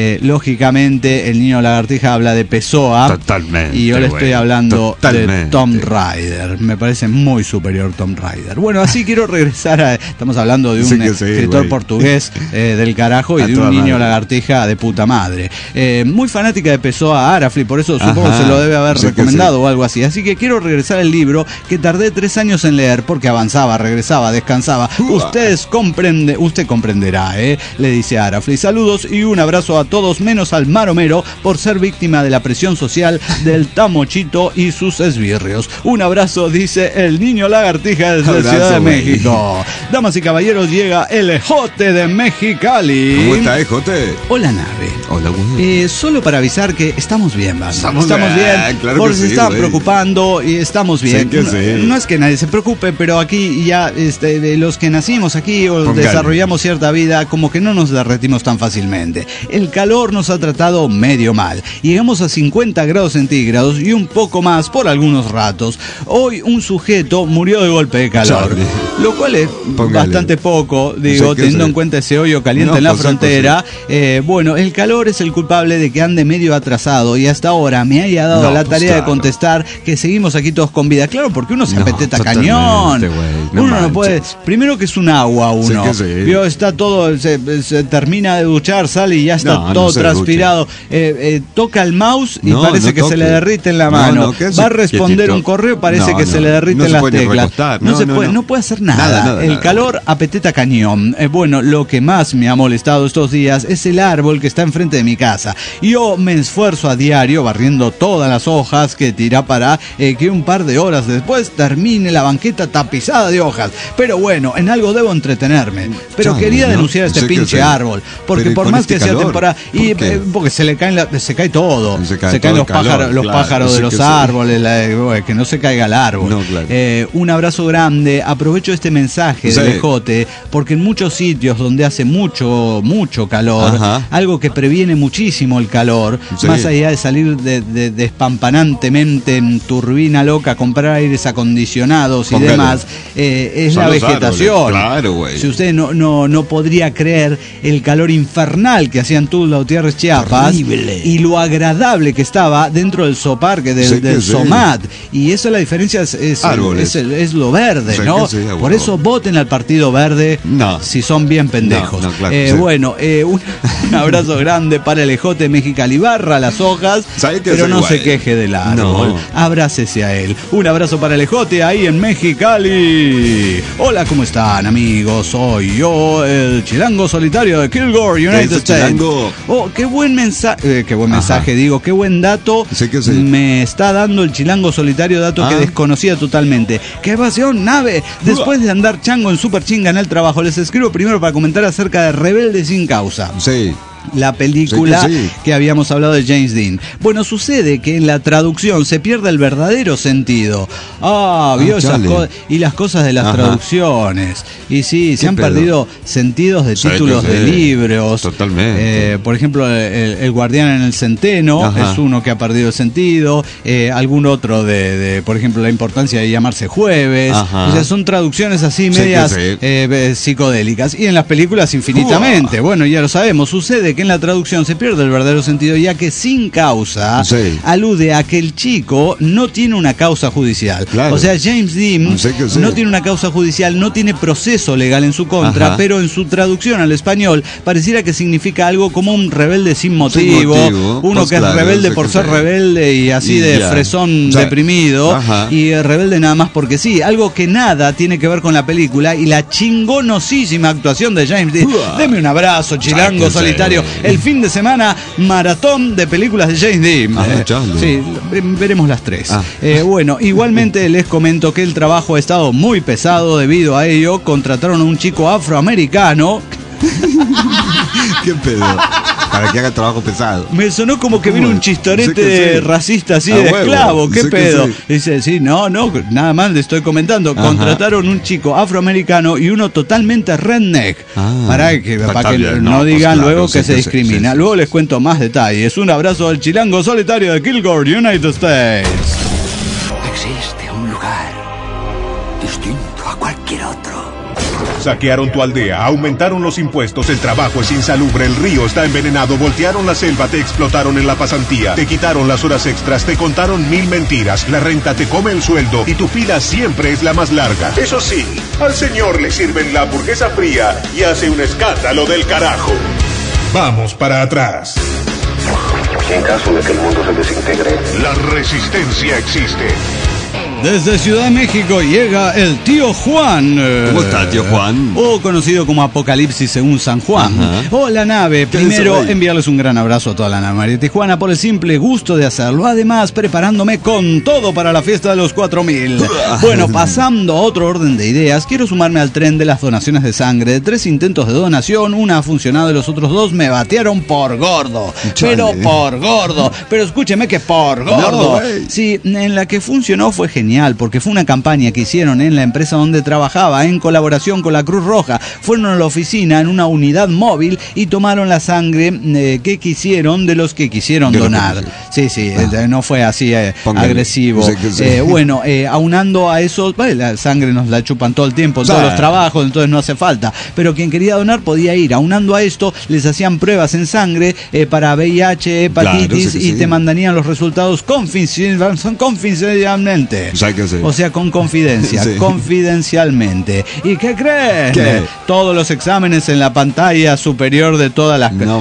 Speaker 2: Lógicamente el niño lagartija habla de Pessoa.
Speaker 3: Totalmente.
Speaker 2: Y yo le estoy hablando de Tomb Raider. Me parece muy superior Tomb Raider. Bueno, así quiero regresar a... Estamos hablando de un escritor portugués del carajo y de un niño lagartija de puta madre. Muy fanática de Pessoa Arafli, por eso supongo que se lo debe haber recomendado o algo así. Así que quiero regresar al libro que tardé 3 años en leer porque avanzaba, regresaba, descansaba. Usted comprenderá, le dice Arafli. Saludos y un abrazo a todos menos al maromero por ser víctima de la presión social del tamochito y sus esbirrios. Un abrazo, dice el niño lagartija desde Ciudad de México. Damas y caballeros, llega el Jote de Mexicali.
Speaker 3: ¿Cómo está, Jote?
Speaker 2: Hola, nave.
Speaker 3: Hola, güey.
Speaker 2: Solo para avisar que estamos bien, ¿vale? Estamos bien,
Speaker 3: claro,
Speaker 2: porque se estaban preocupando y estamos bien. No es que nadie se preocupe, pero aquí ya los que nacimos aquí o desarrollamos cierta vida, como que no nos derretimos tan fácilmente. El calor nos ha tratado medio mal. Llegamos a 50 grados centígrados y un poco más por algunos ratos. Hoy un sujeto murió de golpe de calor, lo cual es bastante poco, digo, teniendo en cuenta ese hoyo caliente en la frontera. Bueno, el calor es el culpable de que ande medio atrasado y hasta ahora me haya dado la tarea de contestar que seguimos aquí todos con vida. Claro, porque uno se apeteta cañón. Uno no puede. Primero que es un agua, uno. Vio, está todo, se termina de duchar, sale y ya está todo transpirado. Toca el mouse y parece que se le derrite en la mano. Va a responder un correo, parece que se le derriten las teclas. No puede hacer nada. El calor apeteta cañón. Bueno, lo que más me ha molestado estos días es el árbol que está enfrente de mi casa. Yo me esfuerzo a diario barriendo todas las hojas que tira para que un par de horas después termine la banqueta tapizada de hojas. Pero bueno, en algo debo entretenerme. Pero quería denunciar este pinche árbol, porque por más que sea temporada, y porque se cae todo. Se caen los pájaros de los árboles, que no se caiga el árbol. Un abrazo grande. Aprovecho este mensaje del Ejote, porque en muchos sitios donde hace mucho calor, algo que previene muchísimo el calor, más allá de salir despampanantemente en turbina loca a comprar aires acondicionados y demás, es la vegetación. Si usted no podría creer el calor infernal que hacían Tula Gutiérrez, Chiapas, y lo agradable que estaba dentro del Zooparque del Somat. Y eso, la diferencia es lo verde, ¿no? Por eso voten al Partido Verde si son bien pendejos. Bueno, un abrazo grande para el Ejote Mexicali. Barra las hojas, pero no se queje del árbol. Abrácese a él. Un abrazo para el Ejote ahí en Mexicali. Hola, ¿cómo están, amigos? Soy yo, el chilango solitario de Kilgore, United States. Oh, qué buen mensaje, qué buen dato me está dando el chilango solitario, dato que desconocía totalmente. ¡Qué evasión, nave! Después de andar chango en super chinga en el trabajo, les escribo primero para comentar acerca de Rebelde sin causa. La película que habíamos hablado de James Dean. Bueno, sucede que en la traducción se pierde el verdadero sentido. Vio esas cosas y las cosas de las traducciones. Y sí, se han perdido sentidos de títulos de libros.
Speaker 3: Totalmente.
Speaker 2: Por ejemplo, el Guardián en el Centeno es uno que ha perdido el sentido. Algún otro de por ejemplo, la importancia de llamarse Jueves. O sea, son traducciones así medias psicodélicas. Y en las películas infinitamente. Bueno, ya lo sabemos. Sucede que en la traducción se pierde el verdadero sentido, ya que sin causa alude a que el chico no tiene una causa judicial. Claro. O sea, James Dean no tiene una causa judicial, no tiene proceso legal en su contra, pero en su traducción al español pareciera que significa algo como un rebelde sin motivo, uno que es rebelde por ser rebelde y así de fresón deprimido, y rebelde nada más porque sí, algo que nada tiene que ver con la película y la chingonosísima actuación de James Dean. Deme un abrazo, Chilango Solitario. El fin de semana, maratón de películas de James Dean. Sí, veremos las 3. Bueno, igualmente les comento que el trabajo ha estado muy pesado. Debido a ello, contrataron a un chico afroamericano.
Speaker 3: ¿Qué pedo? Para que haga trabajo pesado.
Speaker 2: Me sonó como que vino un chistorete racista así de esclavo. ¿Qué pedo? Dice, sí, no, nada más le estoy comentando. Contrataron un chico afroamericano y uno totalmente redneck. Para que no digan luego que se discrimina. Luego les cuento más detalles. Un abrazo al Chilango Solitario de Kilgore, United States.
Speaker 5: Existe un lugar distinto a cualquier otro.
Speaker 1: Saquearon tu aldea, aumentaron los impuestos, el trabajo es insalubre, el río está envenenado, voltearon la selva, te explotaron en la pasantía, te quitaron las horas extras, te contaron 1000 mentiras, la renta te come el sueldo y tu fila siempre es la más larga. Eso sí, al señor le sirven la hamburguesa fría y hace un escándalo del carajo. Vamos para atrás.
Speaker 4: En caso de que el mundo se desintegre,
Speaker 1: la resistencia existe.
Speaker 2: Desde Ciudad de México llega el tío Juan.
Speaker 3: ¿Cómo está, tío Juan?
Speaker 2: O conocido como Apocalipsis según San Juan. Hola, nave. Primero, enviarles un gran abrazo a toda la nave de Tijuana por el simple gusto de hacerlo. Además, preparándome con todo para la fiesta de los 4000. Bueno, pasando a otro orden de ideas, quiero sumarme al tren de las donaciones de sangre. De 3 intentos de donación, una ha funcionado y los otros 2 me batearon por gordo. Pero por gordo. Pero escúcheme que por gordo. Sí, en la que funcionó fue genial, porque fue una campaña que hicieron en la empresa donde trabajaba en colaboración con la Cruz Roja. Fueron a la oficina en una unidad móvil y tomaron la sangre que quisieron de los que quisieron donar. Sí, no fue así agresivo. Bueno, aunando a eso, la sangre nos la chupan todo el tiempo, en todos los trabajos, entonces no hace falta. Pero quien quería donar podía ir. Aunando a esto, les hacían pruebas en sangre para VIH, hepatitis, y te mandarían los resultados confidencialmente. O sea, con confidencia, confidencialmente. ¿Y qué creen? ¿Qué? Todos los exámenes en la pantalla superior de todas las... No,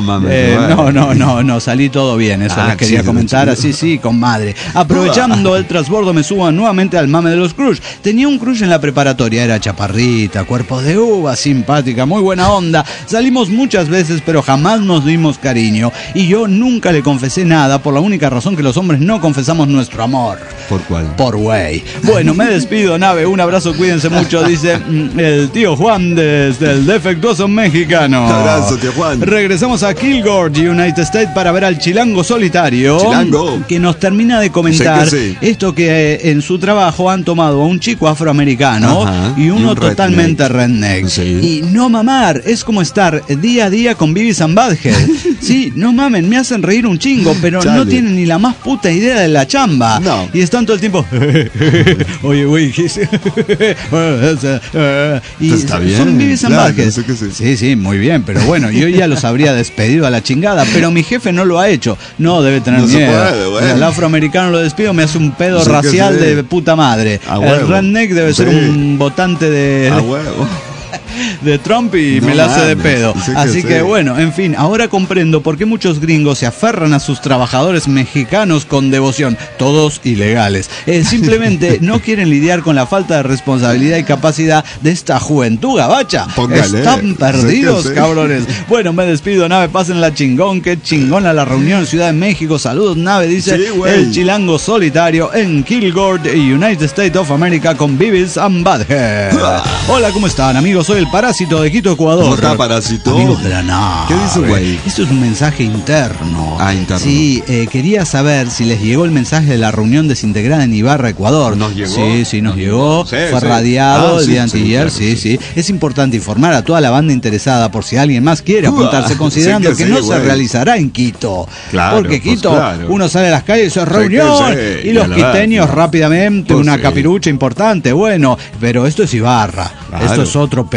Speaker 2: salí todo bien. Eso les quería comentar, así, con madre. Aprovechando el transbordo, me subo nuevamente al mame de los crush. Tenía un crush en la preparatoria, era chaparrita, cuerpo de uva, simpática, muy buena onda. Salimos muchas veces, pero jamás nos dimos cariño. Y yo nunca le confesé nada, por la única razón que los hombres no confesamos nuestro amor.
Speaker 3: ¿Por cuál?
Speaker 2: Por güey. Bueno, me despido, nave. Un abrazo, cuídense mucho, dice el tío Juan desde el defectuoso mexicano.
Speaker 3: Un abrazo, tío Juan.
Speaker 2: Regresamos a Kilgore, United States, para ver al Chilango Solitario. Que nos termina de comentar esto que en su trabajo han tomado a un chico afroamericano y uno totalmente redneck. Y no mamar, es como estar día a día con Beavis and Butthead. Sí, no mamen, me hacen reír un chingo, pero no tienen ni la más puta idea de la chamba. Y están todo el tiempo... Oye, güey, y
Speaker 3: está bien,
Speaker 2: son Beavis and Butthead. Sí, muy bien, pero bueno, yo ya los habría despedido a la chingada, pero mi jefe no lo ha hecho. No, debe tener miedo. El afroamericano lo despido, me hace un pedo racial de puta madre. El redneck debe ser un votante de Trump y me la hace de pedo. Así que bueno, en fin, ahora comprendo por qué muchos gringos se aferran a sus trabajadores mexicanos con devoción, todos ilegales. Simplemente no quieren lidiar con la falta de responsabilidad y capacidad de esta juventud gabacha. Están perdidos, cabrones. Bueno, me despido, nave, pásenla chingón, qué chingona la reunión en Ciudad de México. Saludos, nave, dice el Chilango Solitario en Kilgore, United States of America, con Beavis and Butthead. Hola, ¿cómo están, amigos? Soy el Parásito de Quito, Ecuador.
Speaker 3: ¿Cómo está, Parásito?
Speaker 2: Amigos de la nave.
Speaker 3: ¿Qué dice, güey?
Speaker 2: Esto es un mensaje interno.
Speaker 3: Interno.
Speaker 2: Sí, quería saber si les llegó el mensaje de la reunión desintegrada en Ibarra, Ecuador.
Speaker 3: ¿Nos llegó?
Speaker 2: Sí, nos llegó. Fue radiado el día anterior. Sí. Es importante informar a toda la banda interesada por si alguien más quiere apuntarse, considerando que no se realizará en Quito. Porque Quito, uno sale a las calles y dice reunión, y los quiteños rápidamente una capirucha importante. Bueno, pero esto es Ibarra. Esto es otro pedo.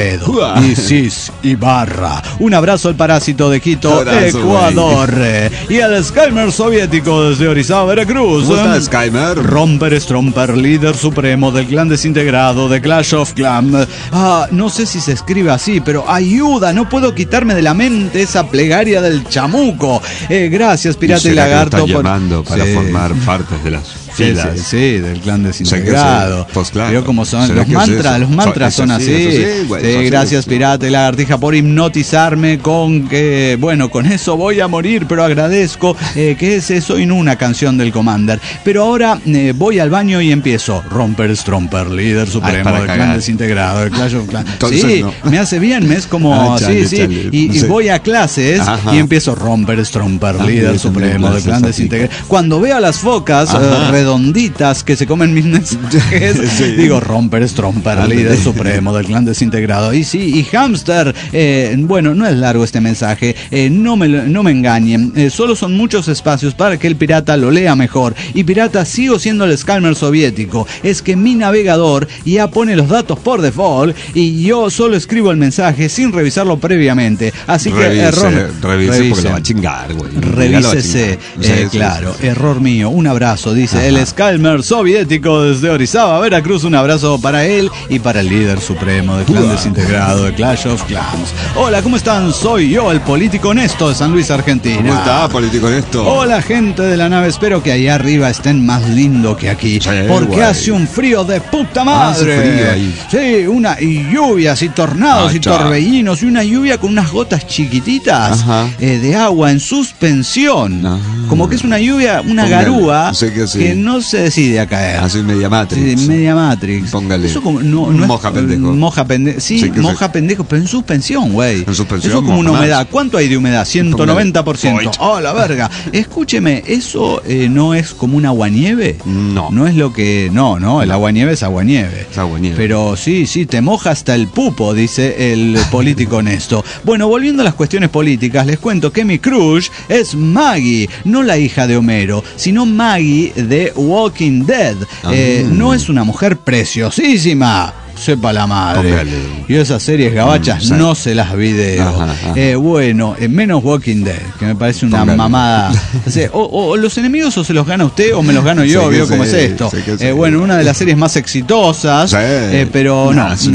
Speaker 2: Isis Ibarra. Un abrazo al parásito de Quito,
Speaker 3: Abrazo,
Speaker 2: Ecuador. Y al Skymer soviético desde Orizaba, Veracruz.
Speaker 3: ¿Cómo está, Skymer?
Speaker 2: Romper Stromper, líder supremo del clan desintegrado de Clash of Clans. No sé si se escribe así, pero ayuda, no puedo quitarme de la mente esa plegaria del chamuco. Gracias, Pirata y Lagarto.
Speaker 3: Por... llamando para formar partes de las filas.
Speaker 2: Sí, del clan desintegrado.
Speaker 3: Pues claro.
Speaker 2: Vio cómo son los mantras son así. Gracias, Pirata y Lagartija, por hipnotizarme con que, bueno, con eso voy a morir, pero agradezco que ese soy una canción del Commander. Pero ahora voy al baño y empiezo. Romper Stromper, líder supremo del clan desintegrado, del Clash of Clans. Sí, no. Me hace bien, me es como, chale. Y voy a clases y empiezo Romper Stromper, líder supremo del clan desintegrado. Cuando veo a las focas redonditas que se comen mis mensajes, digo Romper Stromper, líder supremo del clan desintegrado. Y sí, y Hamster, bueno, no es largo este mensaje, no me engañen, solo son muchos espacios para que el pirata lo lea mejor. Y pirata, sigo siendo el Skymer soviético, es que mi navegador ya pone los datos por default y yo solo escribo el mensaje sin revisarlo previamente, así que
Speaker 3: revise porque lo va a chingar, güey.
Speaker 2: Revísese, claro, error mío. Un abrazo, dice el Skymer soviético desde Orizaba, Veracruz. Un abrazo para él y para el líder supremo del clan desintegrado de Clash of Clans. Hola, ¿cómo están? Soy yo, el político honesto de San Luis, Argentina.
Speaker 3: ¿Cómo está, político honesto?
Speaker 2: Hola, gente de la nave, espero que allá arriba estén más lindo que aquí, porque hace un frío de puta madre.
Speaker 3: Hace frío ahí.
Speaker 2: Sí, una lluvias y tornados y torbellinos, y una lluvia con unas gotas chiquititas de agua en suspensión. Como que es una lluvia, una garúa que no se decide a caer.
Speaker 3: Así media Matrix.
Speaker 2: Sí, media Matrix.
Speaker 3: Póngale.
Speaker 2: Eso como, no
Speaker 3: moja pendejo.
Speaker 2: Moja pendejo. Sí, moja pendejo, pero en suspensión, güey.
Speaker 3: En suspensión.
Speaker 2: Eso es como una humedad. ¿Cuánto hay de humedad? 190%. Oh, la verga. Escúcheme, ¿eso no es como un aguanieve?
Speaker 3: No.
Speaker 2: No es lo que... No, el aguanieve es aguanieve.
Speaker 3: Es aguanieve.
Speaker 2: Pero sí, te moja hasta el pupo, dice el político honesto. Bueno, volviendo a las cuestiones políticas, les cuento que mi crush es Maggie, no la hija de Homero, sino Maggie de Walking Dead. No es una mujer preciosísima, sepa la madre.
Speaker 3: Póngale.
Speaker 2: Yo esas series gabachas no se las video. Bueno, menos Walking Dead, que me parece una mamada. O los enemigos o se los gana usted o me los gano yo, ¿vio cómo es esto? Bueno, una de las series más exitosas, pero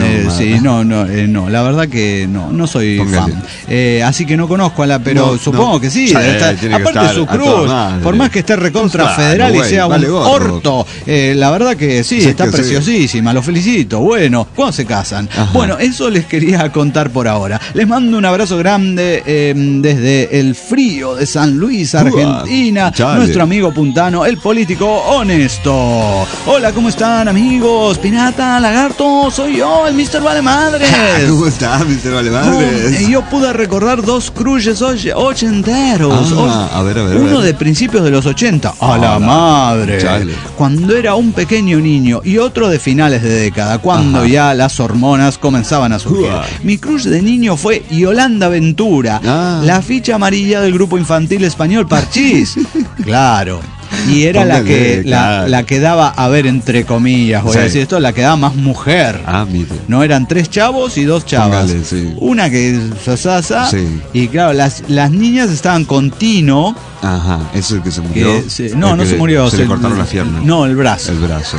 Speaker 2: no, la verdad que no soy fan. Así que no conozco a la, pero supongo que sí. Aparte su cruz, por más que esté recontra federal y sea un orto, la verdad que sí, está preciosísima, lo felicito. Bueno, ¿cuándo se casan? Bueno, eso les quería contar por ahora. Les mando un abrazo grande desde el frío de San Luis, Argentina. Nuestro amigo puntano, el político honesto. Hola, ¿cómo están, amigos? Pirata, Lagarto, soy yo, el Mr. Valemadres.
Speaker 3: ¿Cómo estás, Mr. Valemadres?
Speaker 2: Yo pude recordar dos crushes ochenteros.
Speaker 3: A ver.
Speaker 2: Uno de principios de los 80. ¡A la madre!
Speaker 3: Chale.
Speaker 2: Cuando era un pequeño niño. Y otro de finales de década, cuando ya las hormonas comenzaban a surgir. Mi crush de niño fue Yolanda Ventura, la ficha amarilla del grupo infantil español Parchís. Claro. Y era la que daba, a ver, entre comillas, voy a decir esto, la que daba más mujer.
Speaker 3: Mire.
Speaker 2: No, eran 3 chavos y 2 chavas.
Speaker 3: Póngale,
Speaker 2: una que sasasa. Y claro, las niñas estaban con Tino.
Speaker 3: ¿Eso es el que se murió?
Speaker 2: No se murió.
Speaker 3: Se le cortaron las piernas.
Speaker 2: No, el brazo.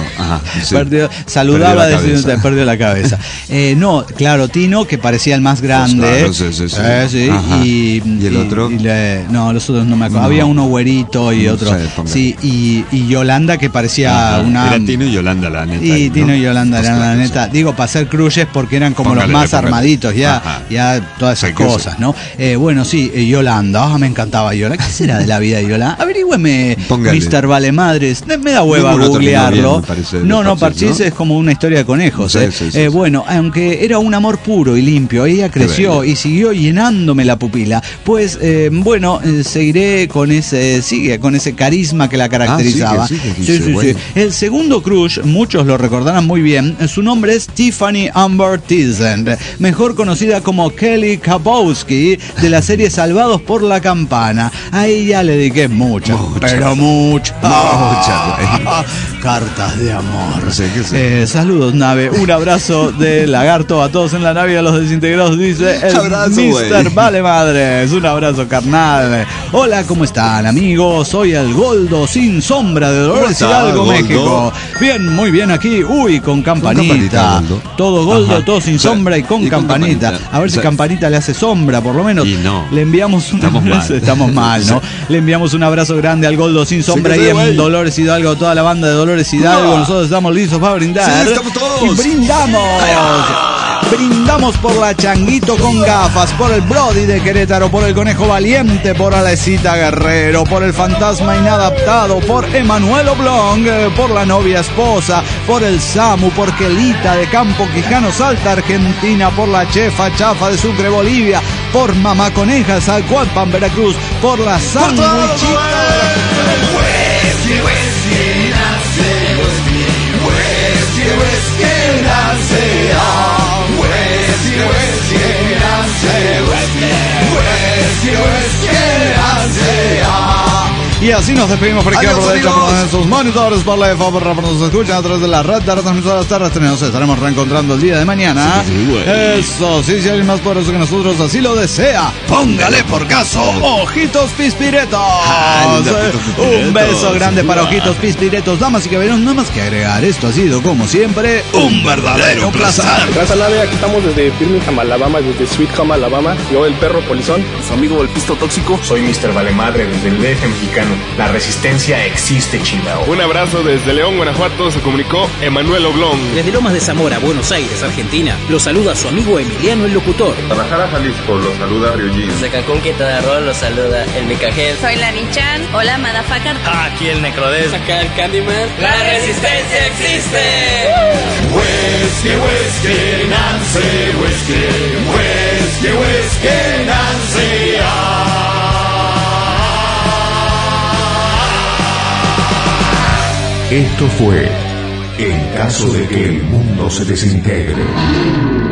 Speaker 2: Saludaba desde perdió la cabeza. No, claro, Tino, que parecía el más grande. Y
Speaker 3: el otro.
Speaker 2: Los otros no me acuerdo. Había uno güerito y otro. Y Yolanda, que parecía una...
Speaker 3: Era Tino y Yolanda, la neta.
Speaker 2: Y Tino y Yolanda eran la neta. Digo, para hacer crushes porque eran como los más armaditos, ya todas esas cosas, ¿no? Bueno, sí, Yolanda. Me encantaba Yolanda. ¿Qué será de la vida de Yolanda? Averígüeme, Mr. Valemadres. Me da hueva googlearlo. Parchís es como una historia de conejos. Bueno, aunque era un amor puro y limpio, ella creció y siguió llenándome la pupila. Pues, seguiré con ese carisma que la caracterizaba. Sí. El segundo crush, muchos lo recordarán muy bien, su nombre es Tiffany Amber Thiessen, mejor conocida como Kelly Kapowski, de la serie Salvados por la Campana. A ella le dediqué mucho. cartas de amor.
Speaker 3: Sí.
Speaker 2: Saludos, nave. Un abrazo de Lagarto a todos en la nave y a los desintegrados, dice el
Speaker 3: abrazo,
Speaker 2: Mr. Vale Madres. Un abrazo, carnal. Hola, ¿cómo están, amigos? Soy el Goldo sin sombra de Dolores Hidalgo, México. Bien, muy bien aquí. Uy, con campanita. Todo Goldo, todo sin sombra y con campanita. A ver si campanita le hace sombra, por lo menos.
Speaker 3: Y no.
Speaker 2: Le enviamos un abrazo. Estamos mal, ¿no? Le enviamos un abrazo grande al Goldo sin sombra y en Dolores Hidalgo, toda la banda de Dolores Hidalgo. Nosotros estamos listos para brindar.
Speaker 3: Sí, estamos todos.
Speaker 2: Y brindamos. Brindamos por la Changuito con gafas, por el Brody de Querétaro, por el Conejo Valiente, por Alecita Guerrero, por el Fantasma Inadaptado, por Emanuel Oblong, por la novia esposa, por el Samu, por Kelita de Campo Quijano, Salta, Argentina, por la Chefa Chafa de Sucre, Bolivia, por Mamá Coneja, Zacualpan, Veracruz, por la Sandwichita. Y así nos despedimos por aquí por sus monitores, por la favor, nos escuchan a través de la red de retransmisoras terrestres. Nos estaremos reencontrando el día de mañana. Eso, sí, si alguien más poderoso que nosotros así lo desea, póngale por caso Ojitos Pispiretos. Un beso grande para Ojitos Pispiretos. Damas y caballeros, nada más que agregar, esto ha sido como siempre un verdadero placer.
Speaker 6: Gracias, nave, aquí estamos desde Birmingham, Alabama, desde Sweet Home, Alabama. Yo, el perro polizón, su amigo el pisto tóxico.
Speaker 7: Soy Mr. Valemadre desde el DF mexicano. La resistencia existe, chingao.
Speaker 6: Un abrazo desde León, Guanajuato, se comunicó Emanuel Oblong.
Speaker 8: Desde Lomas de Zamora, Buenos Aires, Argentina, lo saluda su amigo Emiliano el Locutor.
Speaker 9: Guadalajara, Jalisco, lo saluda Ryujin.
Speaker 10: Desde Cancún, Quintana Roo, lo saluda el Micajel.
Speaker 11: Soy la Nichan, hola Madafacar.
Speaker 12: Aquí el Necrodes.
Speaker 13: Acá el Candyman.
Speaker 14: ¡La resistencia existe!
Speaker 15: Whiskey, whiskey, Nancy, whiskey, whiskey, whiskey, Nancy.
Speaker 1: Esto fue En caso de que el mundo se desintegre.